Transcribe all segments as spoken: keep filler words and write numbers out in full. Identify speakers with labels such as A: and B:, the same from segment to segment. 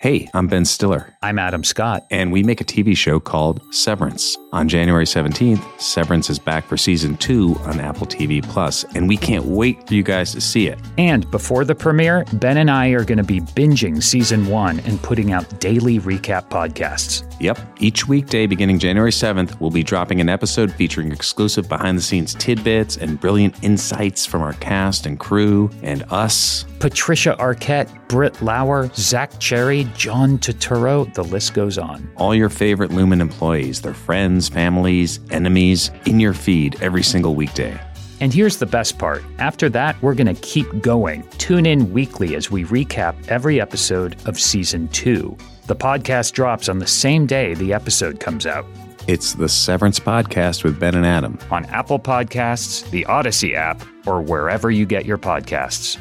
A: Hey, I'm Ben Stiller.
B: I'm Adam Scott.
A: And we make a T V show called Severance. On January seventeenth, Severance is back for season two on Apple T V Plus, and we can't wait for you guys to see it.
B: And before the premiere, Ben and I are going to be binging season one and putting out daily recap podcasts.
A: Yep. Each weekday beginning January seventh, we'll be dropping an episode featuring exclusive behind-the-scenes tidbits and brilliant insights from our cast and crew and us.
B: Patricia Arquette, Britt Lauer, Zach Cherry, John Turturro, the list goes on.
A: All your favorite Lumen employees, their friends, families, enemies, in your feed every single weekday.
B: And here's the best part. After that, we're going to keep going. Tune in weekly as we recap every episode of season two. The podcast drops on the same day the episode comes out.
A: It's the Severance Podcast with Ben and Adam.
B: On Apple Podcasts, the Odyssey app, or wherever you get your podcasts.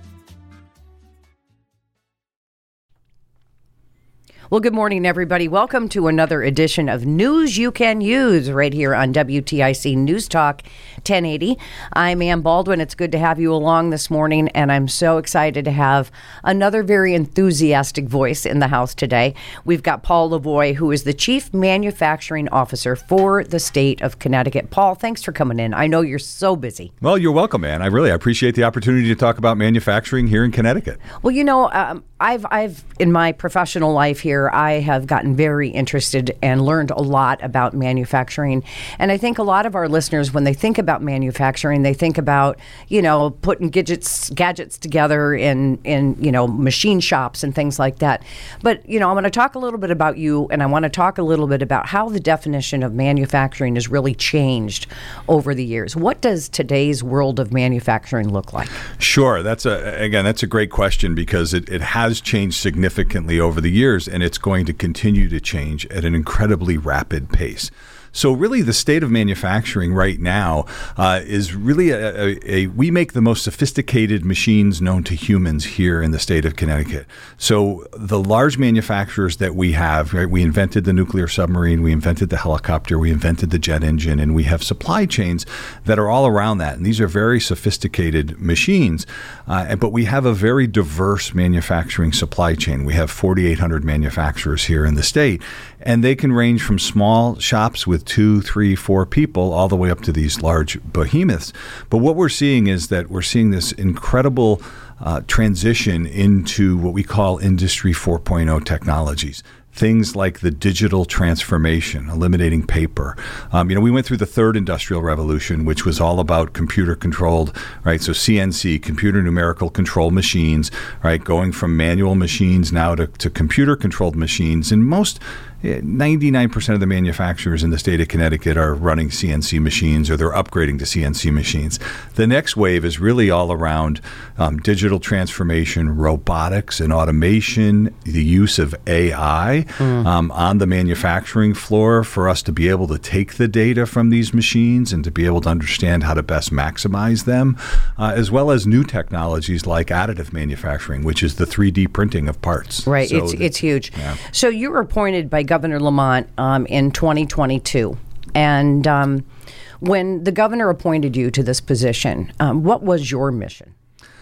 C: Well, good morning, everybody. Welcome to another edition of News You Can Use right here on W T I C News Talk ten eighty. I'm Ann Baldwin. It's good to have you along this morning, and I'm so excited to have another very enthusiastic voice in the house today. We've got Paul Lavoie, who is the Chief Manufacturing Officer for the state of Connecticut. Paul, thanks for coming in. I know you're so busy.
D: Well, you're welcome, Ann. I really appreciate the opportunity to talk about manufacturing here in Connecticut.
C: Well, you know, um, I've, I've in my professional life here, I have gotten very interested and learned a lot about manufacturing. And I think a lot of our listeners, when they think about manufacturing, they think about, you know, putting gadgets gadgets together in, in, you know, machine shops and things like that. But, you know, I'm going to talk a little bit about you, and I want to talk a little bit about how the definition of manufacturing has really changed over the years. What does today's world of manufacturing look like?
D: Sure. That's a, again, that's a great question because it, it has changed significantly over the years, and it's going to continue to change at an incredibly rapid pace. So really the state of manufacturing right now uh, is really a, a, a, we make the most sophisticated machines known to humans here in the state of Connecticut. So the large manufacturers that we have, right, we invented the nuclear submarine, we invented the helicopter, we invented the jet engine, and we have supply chains that are all around that. And these are very sophisticated machines, uh, but we have a very diverse manufacturing supply chain. We have forty-eight hundred manufacturers here in the state, and they can range from small shops with two, three, four people all the way up to these large behemoths. But what we're seeing is that we're seeing this incredible uh, transition into what we call Industry four point oh technologies. Things like the digital transformation, eliminating paper. Um, you know, we went through the third industrial revolution, which was all about computer controlled, right? So C N C, computer numerical control machines, right? Going from manual machines now to, to computer controlled machines. And most ninety-nine percent of the manufacturers in the state of Connecticut are running C N C machines, or they're upgrading to C N C machines. The next wave is really all around um, digital transformation, robotics and automation, the use of A I mm. um, on the manufacturing floor for us to be able to take the data from these machines and to be able to understand how to best maximize them, uh, as well as new technologies like additive manufacturing, which is the three D printing of parts.
C: Right,
D: so
C: it's
D: the,
C: it's huge.
D: Yeah.
C: So you were appointed by Governor Lamont um, in twenty twenty-two. And um, when the governor appointed you to this position, um, what was your mission?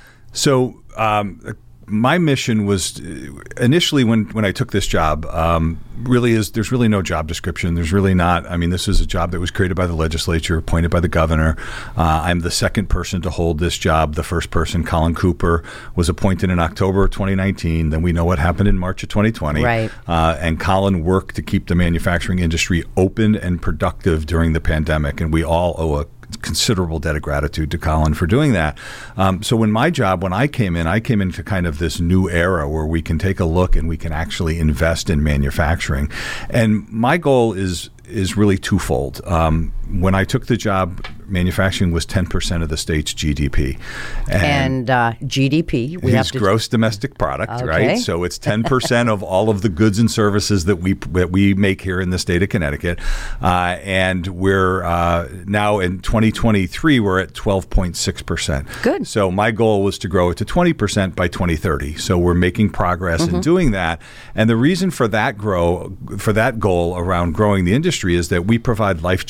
D: So um, my mission was initially when, when I took this job, um, really is there's really no job description. There's really not. I mean, this is a job that was created by the legislature, appointed by the governor. Uh, I'm the second person to hold this job. The first person, Colin Cooper, was appointed in October of twenty nineteen. Then we know what happened in March of twenty twenty.
C: Right.
D: Uh, and Colin worked to keep the manufacturing industry open and productive during the pandemic. And we all owe a considerable debt of gratitude to Colin for doing that. Um, so when my job, when I came in, I came into kind of this new era where we can take a look and we can actually invest in manufacturing. And my goal is is really twofold. Um, when I took the job, manufacturing was ten percent of the state's G D P.
C: And, and uh, G D P, we have to
D: gross domestic product,
C: okay.
D: right? So it's ten percent of all of the goods and services that we that we make here in the state of Connecticut. Uh, and we're uh, now in twenty twenty-three, we're at twelve point six percent.
C: Good.
D: So my goal was to grow it to twenty percent by twenty thirty. So we're making progress mm-hmm. in doing that. And the reason for that grow for that goal around growing the industry is that we provide life-changing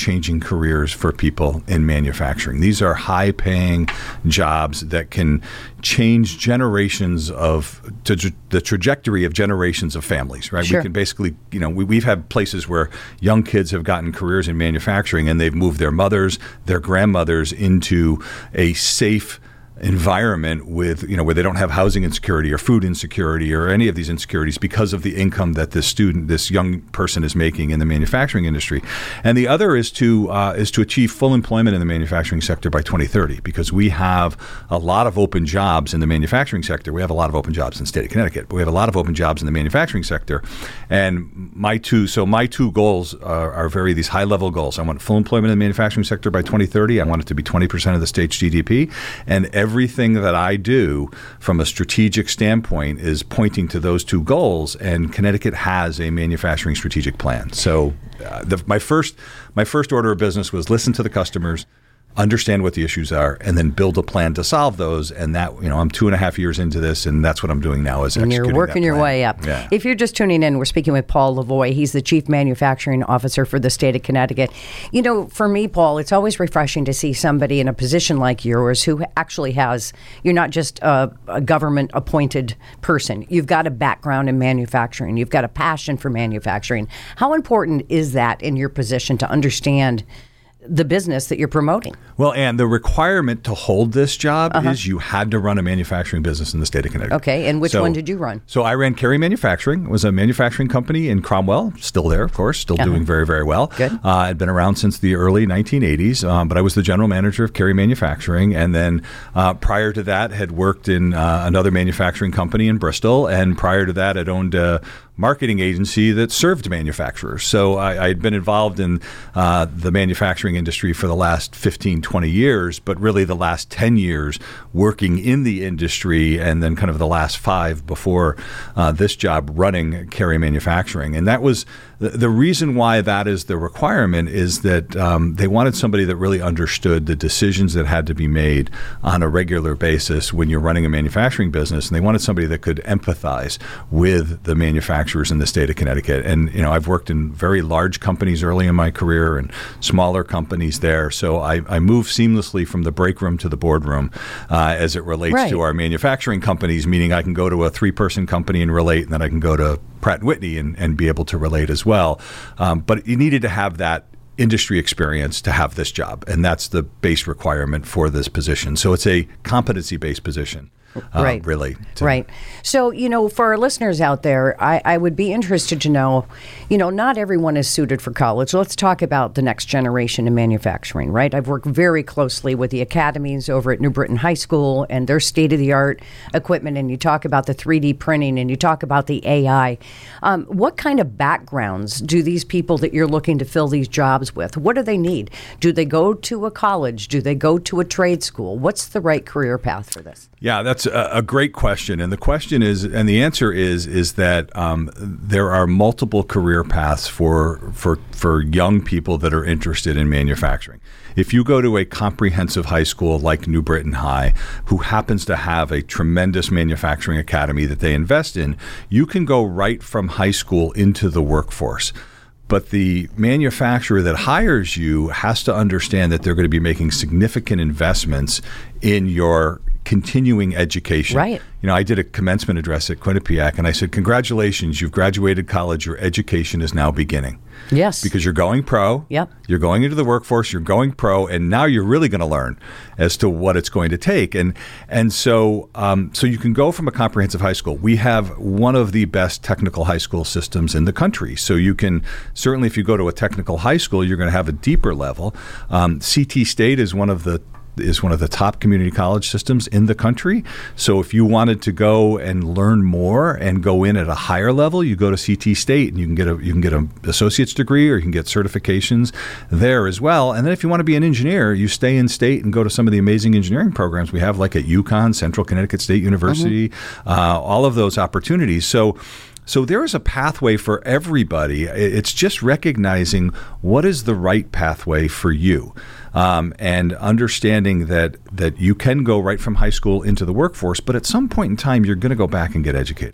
D: careers for people in manufacturing. These are high-paying jobs that can change generations of to, to the trajectory of generations of families, right?
C: Sure.
D: We can basically, you know, we, we've had places where young kids have gotten careers in manufacturing and they've moved their mothers, their grandmothers into a safe environment with, you know, where they don't have housing insecurity or food insecurity or any of these insecurities because of the income that this student, this young person is making in the manufacturing industry. And the other is to uh, is to achieve full employment in the manufacturing sector by twenty thirty, because we have a lot of open jobs in the manufacturing sector. We have a lot of open jobs in the state of Connecticut, but we have a lot of open jobs in the manufacturing sector. And my two, so my two goals are, are very these high level goals. I want full employment in the manufacturing sector by twenty thirty. I want it to be twenty percent of the state's G D P, and every Everything that I do from a strategic standpoint is pointing to those two goals, and Connecticut has a manufacturing strategic plan. So uh, the, my first my first order of business was listen to the customers, understand what the issues are, and then build a plan to solve those. And that, you know, I'm two and a half years into this, and that's what I'm doing now is
C: and
D: executing
C: you're working
D: that
C: your
D: plan.
C: way up.
D: Yeah.
C: If you're just tuning in, we're speaking with Paul Lavoie. He's the Chief Manufacturing Officer for the state of Connecticut. You know, for me, Paul, it's always refreshing to see somebody in a position like yours who actually has, you're not just a, a government appointed person. You've got a background in manufacturing. You've got a passion for manufacturing. How important is that in your position to understand the business that you're promoting?
D: Well, and the requirement to hold this job
C: Uh-huh.
D: is you had to run a manufacturing business in the state of Connecticut.
C: Okay, and which
D: So-
C: one did you run?
D: So I ran Carey Manufacturing. It was a manufacturing company in Cromwell, still there, of course, still
C: Uh-huh.
D: doing very, very well.
C: Good.
D: Uh, I'd been around since the early nineteen eighties, um, but I was the general manager of Carey Manufacturing. And then uh, prior to that, had worked in uh, another manufacturing company in Bristol. And prior to that, I'd owned a marketing agency that served manufacturers. So I, I had been involved in uh, the manufacturing industry for the last fifteen, twenty years, but really the last ten years working in the industry, and then kind of the last five before uh, this job running Carey Manufacturing. And that was the, the reason why that is the requirement, is that um, they wanted somebody that really understood the decisions that had to be made on a regular basis when you're running a manufacturing business. And they wanted somebody that could empathize with the manufacturers in the state of Connecticut. And, you know, I've worked in very large companies early in my career and smaller companies there. So I, I moved seamlessly from the break room to the boardroom uh, as it relates
C: Right.
D: to our manufacturing companies, meaning I can go to a three-person company and relate, and then I can go to Pratt and Whitney and, and be able to relate as well. Um, but you needed to have that industry experience to have this job, and that's the base requirement for this position. So it's a competency-based position. Uh,
C: Right.
D: Really. to-
C: Right. So, you know, for our listeners out there, I, I would be interested to know, you know, not everyone is suited for college. Let's talk about the next generation in manufacturing, right? I've worked very closely with the academies over at New Britain High School and their state-of-the-art equipment, and you talk about the three D printing and you talk about the A I. Um, what kind of backgrounds do these people that you're looking to fill these jobs with, what do they need? Do they go to a college? Do they go to a trade school? What's the right career path for this?
D: Yeah, that's a, a great question. And the question is, and the answer is, is that um, there are multiple career paths for, for, for young people that are interested in manufacturing. If you go to a comprehensive high school like New Britain High, who happens to have a tremendous manufacturing academy that they invest in, you can go right from high school into the workforce. But the manufacturer that hires you has to understand that they're going to be making significant investments in your continuing education.
C: Right.
D: You know, I did a commencement address at Quinnipiac, and I said, congratulations, you've graduated college, your education is now beginning.
C: Yes.
D: Because you're going pro,
C: Yep.
D: you're going into the workforce, you're going pro, and now you're really going to learn as to what it's going to take. And and so um, so you can go from a comprehensive high school. We have one of the best technical high school systems in the country. So you can, certainly if you go to a technical high school, you're going to have a deeper level. Um, C T State is one of the is one of the top community college systems in the country. So if you wanted to go and learn more and go in at a higher level, you go to C T State and you can get a you can get an associate's degree, or you can get certifications there as well. And then if you want to be an engineer, you stay in state and go to some of the amazing engineering programs we have, like at UConn, Central Connecticut State University, mm-hmm. uh, all of those opportunities. So So there is a pathway for everybody. It's just recognizing what is the right pathway for you. Um, and understanding that that you can go right from high school into the workforce, but at some point in time, you're going to go back and get educated.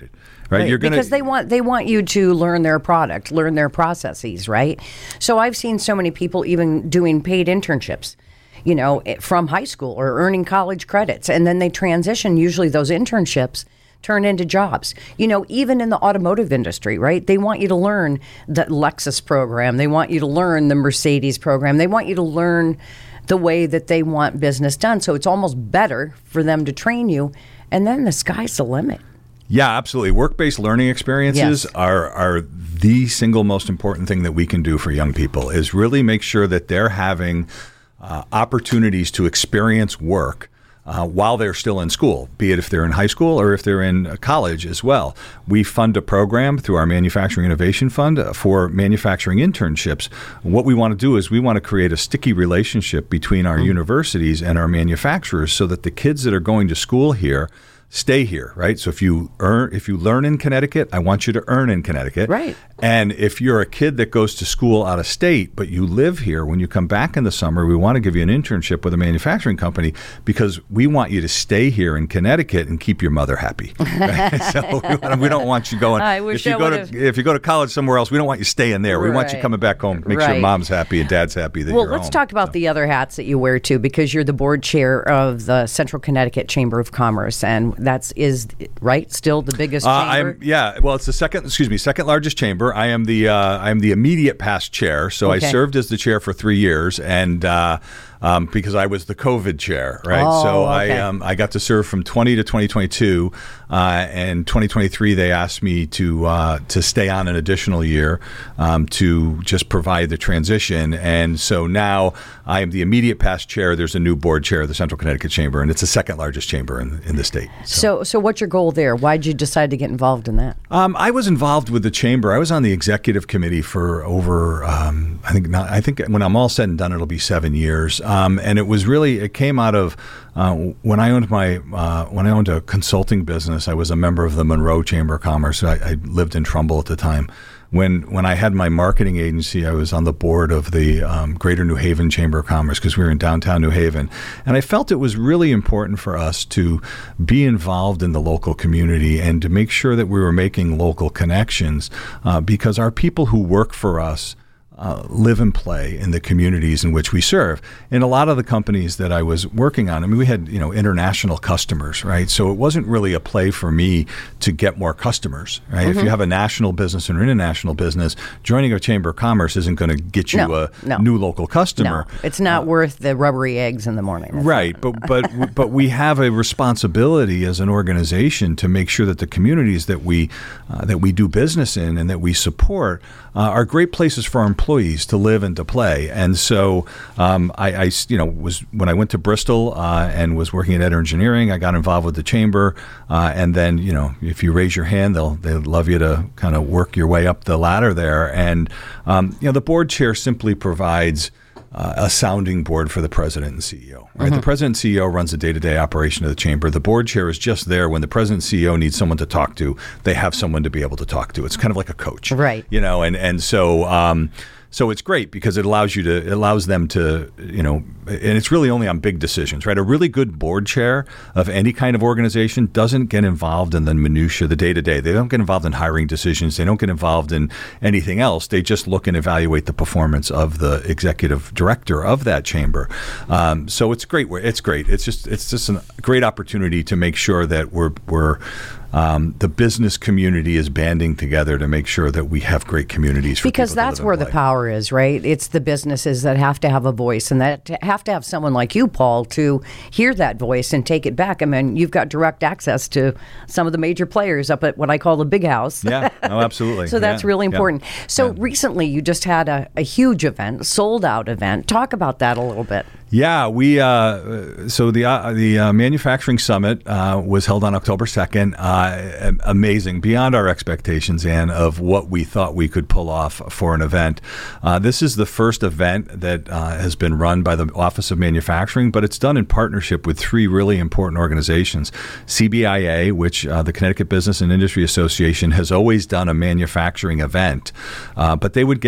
D: right?
C: Right,
D: You're gonna,
C: because they want they want you to learn their product, learn their processes, right? So I've seen so many people even doing paid internships, you know, from high school or earning college credits, and then they transition. Usually, those internships turn into jobs. You know, even in the automotive industry, right? They want you to learn the Lexus program. They want you to learn the Mercedes program. They want you to learn the way that they want business done. So it's almost better for them to train you, and then the sky's the limit.
D: Yeah, absolutely. Work-based learning experiences
C: Yes.
D: are are the single most important thing that we can do for young people, is really make sure that they're having uh, opportunities to experience work Uh, while they're still in school, be it if they're in high school or if they're in college as well. We fund a program through our Manufacturing Innovation Fund uh, for manufacturing internships. What we want to do is we want to create a sticky relationship between our mm-hmm. universities and our manufacturers so that the kids that are going to school here stay here, right? So if you earn, if you learn in Connecticut, I want you to earn in Connecticut.
C: Right.
D: And if you're a kid that goes to school out of state, but you live here, when you come back in the summer, we want to give you an internship with a manufacturing company because we want you to stay here in Connecticut and keep your mother happy. Right? So we, we don't want you going.
C: I wish
D: if you
C: I
D: go
C: would've...
D: to if you go to college somewhere else, we don't want you staying there. We want you
C: Right.
D: coming back home. Make
C: Right.
D: sure mom's happy and dad's happy that
C: well,
D: you're
C: let's
D: home.
C: talk about
D: So.
C: the other hats that you wear too, because you're the board chair of the Central Connecticut Chamber of Commerce, and that's is right still the biggest
D: Uh,
C: chamber.
D: I'm yeah. Well, it's the second. Excuse me, second largest chamber. I am the uh, I am the immediate past chair. So
C: Okay.
D: I served as the chair for three years, and uh, um, because I was the COVID chair, right?
C: Oh,
D: so
C: okay.
D: I um, I got to serve from twenty to twenty twenty-two, uh, and twenty twenty-three they asked me to uh, to stay on an additional year um, to just provide the transition, and so now I am the immediate past chair. There's a new board chair of the Central Connecticut Chamber, and it's the second largest chamber in in the state.
C: So, so what's your goal there? Why did you decide to get involved in that?
D: Um, I was involved with the chamber. I was on the executive committee for over, um, I think, not, I think when I'm all said and done, it'll be seven years. Um, and it was really, it came out of uh, when I owned my, uh, when I owned a consulting business. I was a member of the Monroe Chamber of Commerce. I, I lived in Trumbull at the time. When when I had my marketing agency, I was on the board of the um, Greater New Haven Chamber of Commerce because we were in downtown New Haven. And I felt it was really important for us to be involved in the local community and to make sure that we were making local connections uh, because our people who work for us Uh, live and play in the communities in which we serve. And a lot of the companies that I was working on, I mean, we had, you know, international customers, right? So it wasn't really a play for me to get more customers, right? Mm-hmm. If you have a national business or an international business, joining a chamber of commerce isn't going to get you
C: No,
D: a
C: no.
D: new local customer.
C: No, it's not uh, worth the rubbery eggs in the morning. That's
D: right. But, but, but we have a responsibility as an organization to make sure that the communities that we, uh, that we do business in and that we support uh, are great places for our employees to live and to play. And so um, I, I, you know, was when I went to Bristol uh, and was working at Ed Engineering, I got involved with the chamber. Uh, and then, you know, if you raise your hand, they'll they'll love you to kind of work your way up the ladder there. And um, you know, the board chair simply provides Uh, a sounding board for the president and C E O. Right? Mm-hmm. The president and C E O runs the day-to-day operation of the chamber. The board chair is just there when the president and C E O need someone to talk to. They have someone to be able to talk to. It's kind of like a coach,
C: right?
D: You know, and and so. Um, So it's great because it allows you to, it allows them to, you know, and it's really only on big decisions, right? A really good board chair of any kind of organization doesn't get involved in the minutia, the day to day. They don't get involved in hiring decisions. They don't get involved in anything else. They just look and evaluate the performance of the executive director of that chamber. Um, so it's great. It's great. It's just, it's just a great opportunity to make sure that we're, we're, Um, the business community is banding together to make sure that we have great communities for
C: because
D: people to
C: that's
D: live
C: where
D: and
C: the
D: play.
C: power is, right? It's the businesses that have to have a voice and that have to have someone like you, Paul, to hear that voice and take it back. I mean, you've got direct access to some of the major players up at what I call the big house.
D: Yeah, oh, absolutely.
C: So that's
D: yeah.
C: really important.
D: Yeah.
C: So
D: yeah.
C: recently you just had a, a huge event, sold out event. Talk about that a little bit.
D: Yeah, we uh, so the uh, the uh, manufacturing summit uh, was held on October second. Uh, amazing, beyond our expectations, and of what we thought we could pull off for an event. Uh, this is the first event that uh, has been run by the Office of Manufacturing, but it's done in partnership with three really important organizations. C B I A, which uh, the Connecticut Business and Industry Association has always done a manufacturing event, uh, but they would get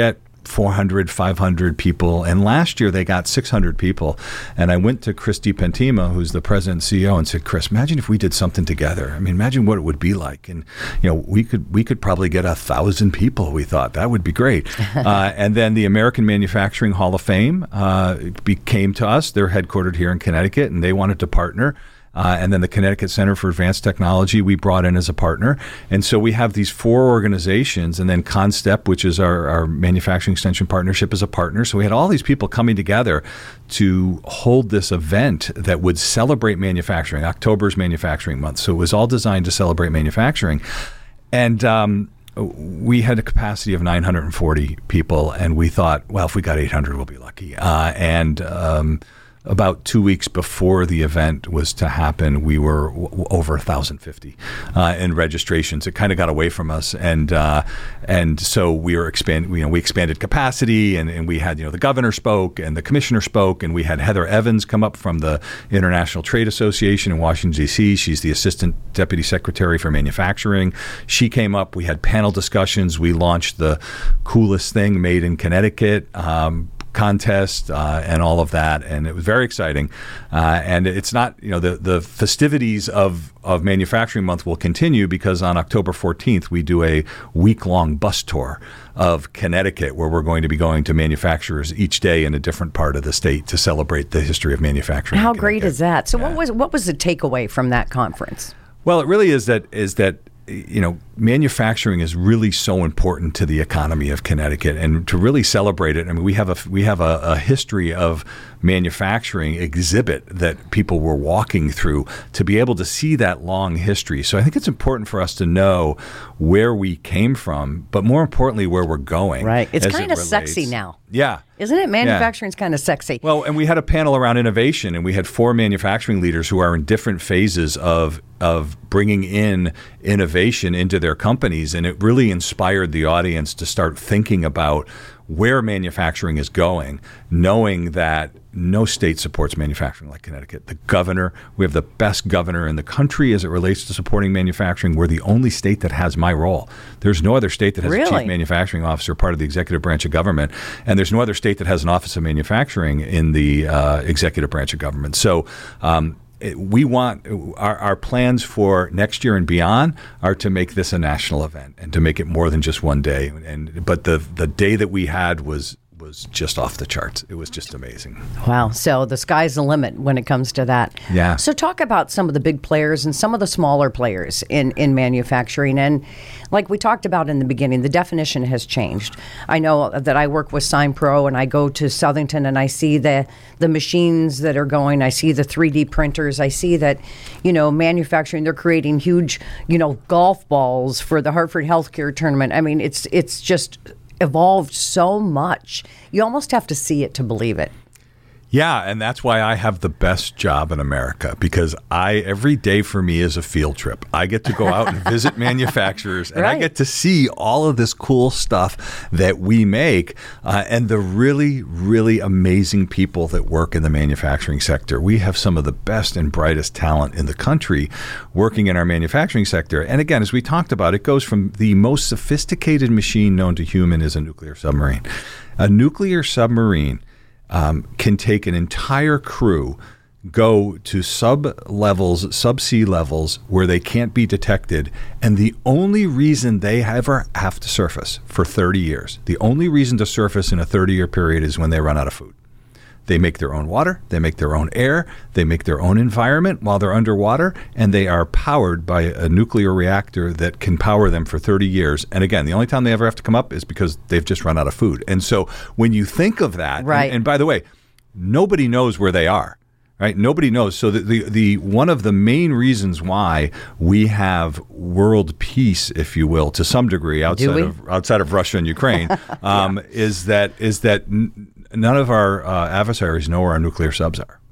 D: four hundred, five hundred people. And last year they got six hundred people. And I went to Chris DiPentima, who's the president and C E O, and said, Chris, imagine if we did something together. I mean, imagine what it would be like. And, you know, we could we could probably get a thousand people, we thought. That would be great. uh, and then the American Manufacturing Hall of Fame uh, came to us. They're headquartered here in Connecticut, and they wanted to partner. Uh, and then the Connecticut Center for Advanced Technology we brought in as a partner. And so we have these four organizations, and then Constep, which is our, our manufacturing extension partnership, is a partner. So we had all these people coming together to hold this event that would celebrate manufacturing. October's Manufacturing Month. So it was all designed to celebrate manufacturing. And um, we had a capacity of nine hundred forty people, and we thought, well, if we got eight hundred, we'll be lucky. Uh, and um, about two weeks before the event was to happen, we were w- over one thousand fifty uh, in registrations. It kind of got away from us, and uh, and so we were expand. You know, we expanded capacity, and, and we had you know the governor spoke, and the commissioner spoke, and we had Heather Evans come up from the International Trade Association in Washington D C. She's the assistant deputy secretary for manufacturing. She came up. We had panel discussions. We launched the coolest thing made in Connecticut. Um, contest uh, and all of that, and it was very exciting. Uh, and it's not, you know, the the festivities of of Manufacturing Month will continue because on October fourteenth we do a week-long bus tour of Connecticut where we're going to be going to manufacturers each day in a different part of the state to celebrate the history of manufacturing.
C: How great is that? So
D: yeah.
C: what was what was the takeaway from that conference?
D: Well, it really is that is that you know, manufacturing is really so important to the economy of Connecticut, and to really celebrate it. I mean, we have a we have a, a history of manufacturing exhibit that people were walking through to be able to see that long history. So I think it's important for us to know where we came from, but more importantly, where we're going.
C: Right. It's
D: as
C: kind
D: it
C: of
D: relates.
C: sexy now.
D: Yeah.
C: Isn't it? Manufacturing's
D: yeah.
C: kind of sexy.
D: Well, and we had a panel around innovation, and we had four manufacturing leaders who are in different phases of of bringing in innovation into their companies, and it really inspired the audience to start thinking about where manufacturing is going, knowing that no state supports manufacturing like Connecticut. The governor, we have the best governor in the country as it relates to supporting manufacturing. We're the only state that has my role. There's no other state that has
C: really?
D: a chief manufacturing officer, part of the executive branch of government, and there's no other state that has an office of manufacturing in the uh, executive branch of government. So um, it, we want our, our plans for next year and beyond are to make this a national event and to make it more than just one day. And but the the day that we had was was just off the charts. It was just amazing.
C: Wow. So the sky's the limit when it comes to that.
D: Yeah.
C: So talk about some of the big players and some of the smaller players in, in manufacturing. And like we talked about in the beginning, the definition has changed. I know that I work with SignPro, and I go to Southington and I see the, the machines that are going. I see the three D printers. I see that, you know, manufacturing, they're creating huge, you know, golf balls for the Hartford Healthcare Tournament. I mean, it's it's just evolved so much. You almost have to see it to believe it.
D: Yeah, and that's why I have the best job in America, because I every day for me is a field trip. I get to go out and visit manufacturers, and
C: right.
D: I get to see all of this cool stuff that we make, uh, and the really, really amazing people that work in the manufacturing sector. We have some of the best and brightest talent in the country working in our manufacturing sector. And again, as we talked about, it goes from the most sophisticated machine known to human is a nuclear submarine. A nuclear submarine Um, can take an entire crew, go to sub-levels, sub-sea levels where they can't be detected, and the only reason they ever have to surface for thirty years, the only reason to surface in a thirty-year period is when they run out of food. They make their own water, they make their own air, they make their own environment while they're underwater, and they are powered by a nuclear reactor that can power them for thirty years. And again, the only time they ever have to come up is because they've just run out of food. And so when you think of that,
C: right.
D: and, and by the way, nobody knows where they are. Right? Nobody knows. So the, the the one of the main reasons why we have world peace, if you will, to some degree outside of outside of Russia and Ukraine, um, yeah. is that is that n- none of our uh, adversaries know where our nuclear subs are.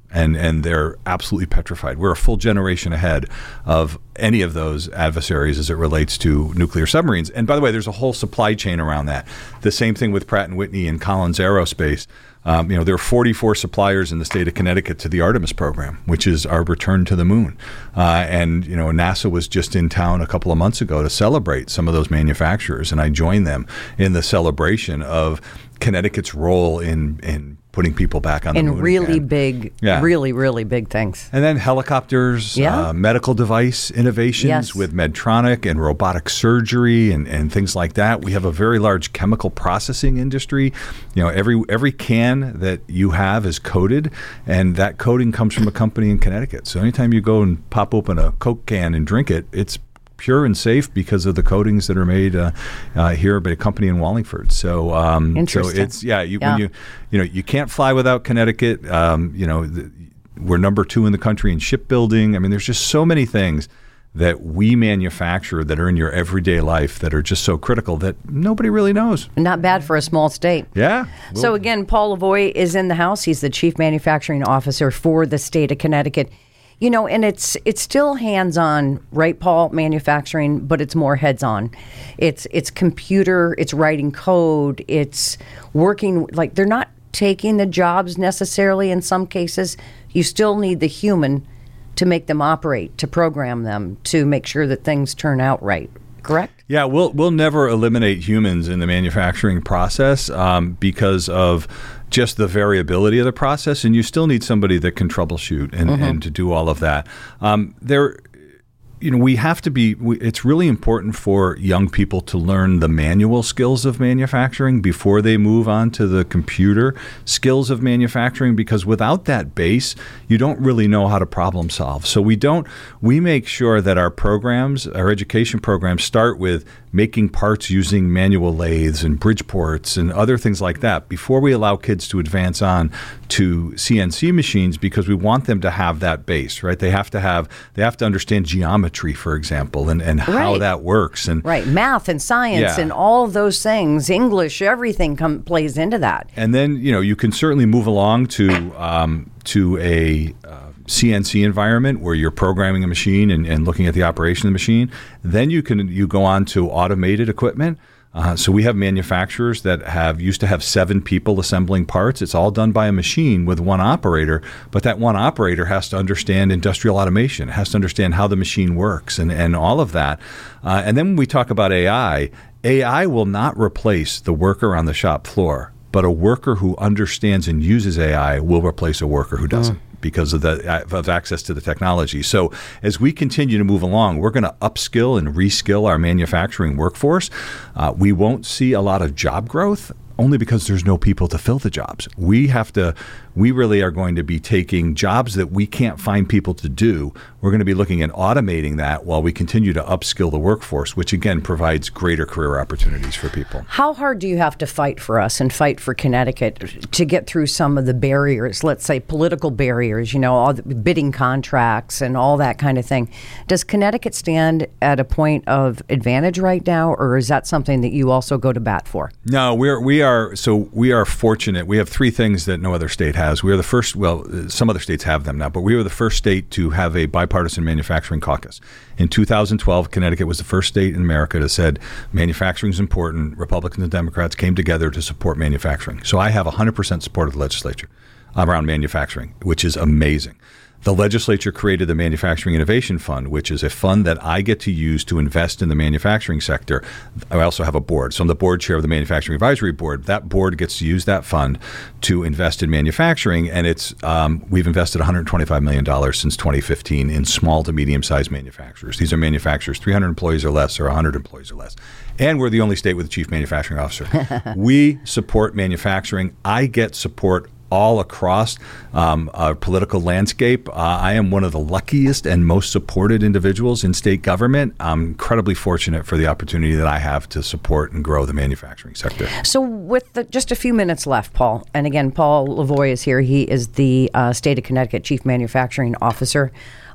D: And and they're absolutely petrified. We're a full generation ahead of any of those adversaries as it relates to nuclear submarines. And by the way, there's a whole supply chain around that. The same thing with Pratt and Whitney and Collins Aerospace. Um, you know, there are forty-four suppliers in the state of Connecticut to the Artemis program, which is our return to the moon. Uh, and, you know, NASA was just in town a couple of months ago to celebrate some of those manufacturers. And I joined them in the celebration of Connecticut's role in, in putting people back on the
C: in
D: moon.
C: In really
D: again.
C: big,
D: yeah.
C: really, really big things.
D: And then helicopters,
C: yeah.
D: uh, medical device innovations
C: yes.
D: with Medtronic and robotic surgery and, and things like that. We have a very large chemical processing industry. You know, every every can that you have is coated, and that coating comes from a company in Connecticut. So anytime you go and pop open a Coke can and drink it, it's pure and safe because of the coatings that are made uh, uh, here by a company in Wallingford. So, um,
C: Interesting.
D: so it's yeah, you,
C: yeah.
D: when you you know you can't fly without Connecticut. Um, you know, the, we're number two in the country in shipbuilding. I mean, there's just so many things that we manufacture that are in your everyday life that are just so critical that nobody really knows.
C: Not bad for a small state.
D: Yeah.
C: We'll, so again, Paul Lavoie is in the house. He's the Chief Manufacturing Officer for the state of Connecticut. You know, and it's it's still hands-on, right, Paul, manufacturing, but it's more heads-on. It's it's computer, it's writing code, it's working, like they're not taking the jobs necessarily in some cases. You still need the human to make them operate, to program them, to make sure that things turn out right, correct?
D: Yeah, we'll we'll never eliminate humans in the manufacturing process um, because of just the variability of the process, and you still need somebody that can troubleshoot and, mm-hmm. and to do all of that. Um, there, you know, we have to be. We, it's really important for young people to learn the manual skills of manufacturing before they move on to the computer skills of manufacturing, because without that base, you don't really know how to problem solve. So we don't. We make sure that our programs, our education programs, start with making parts using manual lathes and Bridgeports and other things like that before we allow kids to advance on to C N C machines, because we want them to have that base, right? They have to have, they have to understand geometry, for example, and, and how
C: right.
D: that works. And
C: right, math and science
D: yeah.
C: and all those things, English, everything come, plays into that.
D: And then, you know, you can certainly move along to um, to a uh, C N C environment where you're programming a machine and, and looking at the operation of the machine. Then you can you go on to automated equipment. Uh, so we have manufacturers that have used to have seven people assembling parts. It's all done by a machine with one operator, but that one operator has to understand industrial automation, has to understand how the machine works and, and all of that. Uh, and then when we talk about A I, A I will not replace the worker on the shop floor, but a worker who understands and uses A I will replace a worker who doesn't. Mm. Because of the of access to the technology. So as we continue to move along, we're going to upskill and reskill our manufacturing workforce. Uh, we won't see a lot of job growth, only because there's no people to fill the jobs. We have to, we really are going to be taking jobs that we can't find people to do. We're going to be looking at automating that while we continue to upskill the workforce, which again provides greater career opportunities for people.
C: How hard do you have to fight for us and fight for Connecticut to get through some of the barriers, let's say political barriers, you know, all the bidding contracts and all that kind of thing? Does Connecticut stand at a point of advantage right now, or is that something that you also go to bat for?
D: No, we're, we are, so we are fortunate. We have three things that no other state has. We are the first, well, some other states have them now, but we were the first state to have a bipartisan manufacturing caucus. In two thousand twelve, Connecticut was the first state in America that said manufacturing is important. Republicans and Democrats came together to support manufacturing. So I have one hundred percent support of the legislature around manufacturing, which is amazing. The legislature created the Manufacturing Innovation Fund, which is a fund that I get to use to invest in the manufacturing sector. I also have a board. So I'm the board chair of the Manufacturing Advisory Board. That board gets to use that fund to invest in manufacturing, and it's um, we've invested one hundred twenty-five million dollars since twenty fifteen in small to medium-sized manufacturers. These are manufacturers three hundred employees or less or one hundred employees or less. And we're the only state with a chief manufacturing officer. We support manufacturing. I get support all across um, our political landscape. Uh, I am one of the luckiest and most supported individuals in state government. I'm incredibly fortunate for the opportunity that I have to support and grow the manufacturing sector.
C: So with the, just a few minutes left, Paul, and again, Paul Lavoie is here. He is the uh, State of Connecticut Chief Manufacturing Officer.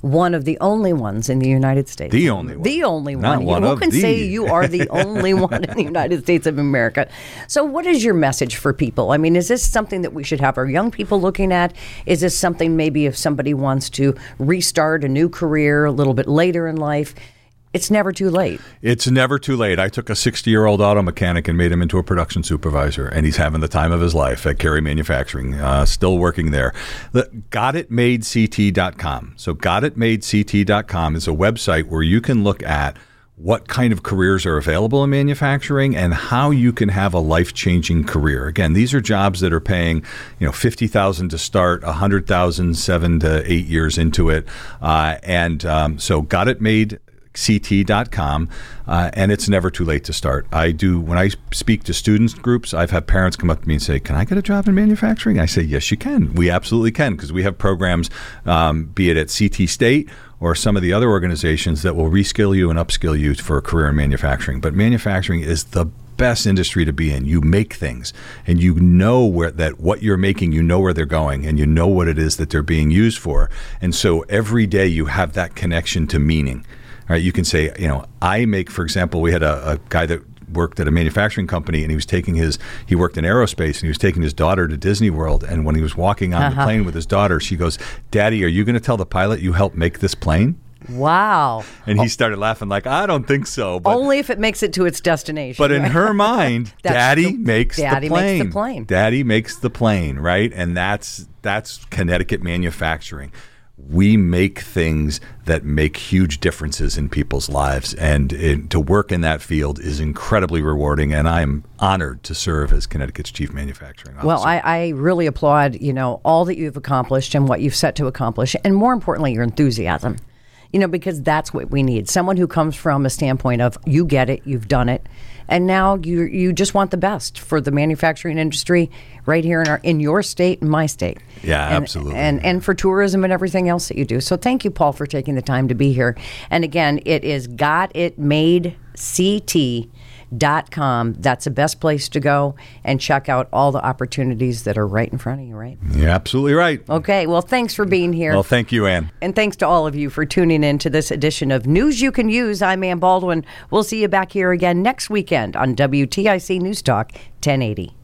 C: one of the only ones in the United States.
D: The only one.
C: The only
D: Not
C: one.
D: one
C: Who
D: of
C: can
D: the.
C: say you are the only one in the United States of America? So what is your message for people? I mean, is this something that we should have our young people looking at? Is this something maybe if somebody wants to restart a new career a little bit later in life? It's never too late. It's
D: never too late. I took a sixty-year-old auto mechanic and made him into a production supervisor, and he's having the time of his life at Carey Manufacturing, uh, still working there. The, got it made C T dot com. So got it made C T dot com is a website where you can look at what kind of careers are available in manufacturing and how you can have a life-changing career. Again, these are jobs that are paying, you know, fifty thousand dollars to start, one hundred thousand dollars seven to eight years into it. Uh, and um, so got it made C T dot com, uh, and it's never too late to start. I do, when I speak to students groups, I've had parents come up to me and say, can I get a job in manufacturing? I say, yes, you can. We absolutely can, because we have programs, um, be it at C T State or some of the other organizations that will reskill you and upskill you for a career in manufacturing. But manufacturing is the best industry to be in. You make things, and you know where that what you're making, you know where they're going, and you know what it is that they're being used for. And so every day you have that connection to meaning. All right, you can say, you know, I make, for example, we had a, a guy that worked at a manufacturing company, and he was taking his, he worked in aerospace, and he was taking his daughter to Disney World. And when he was walking on uh-huh. the plane with his daughter, she goes, Daddy, are you going to tell the pilot you helped make this plane?
C: Wow.
D: And he started laughing like, I don't think so. But,
C: only if it makes it to its destination.
D: But in her mind, Daddy, the, makes,
C: Daddy
D: the plane.
C: makes the plane.
D: Daddy makes the plane, right? And that's that's Connecticut manufacturing. We make things that make huge differences in people's lives, and it, to work in that field is incredibly rewarding, and I'm honored to serve as Connecticut's Chief Manufacturing Officer.
C: Well, I, I really applaud, you know, all that you've accomplished and what you've set to accomplish, and more importantly, your enthusiasm. You know, because that's what we need. Someone who comes from a standpoint of, you get it, you've done it, and now you you just want the best for the manufacturing industry right here in our in your state and my state.
D: Yeah,
C: and,
D: absolutely.
C: And and for tourism and everything else that you do. So thank you, Paul, for taking the time to be here. And again, it is got it made C T dot com. That's the best place to go and check out all the opportunities that are right in front of you, right?
D: You're absolutely right.
C: Okay, well, thanks for being here.
D: Well, thank you, Ann.
C: And thanks to all of you for tuning in to this edition of News You Can Use. I'm Ann Baldwin. We'll see you back here again next weekend on W T I C News Talk ten eighty.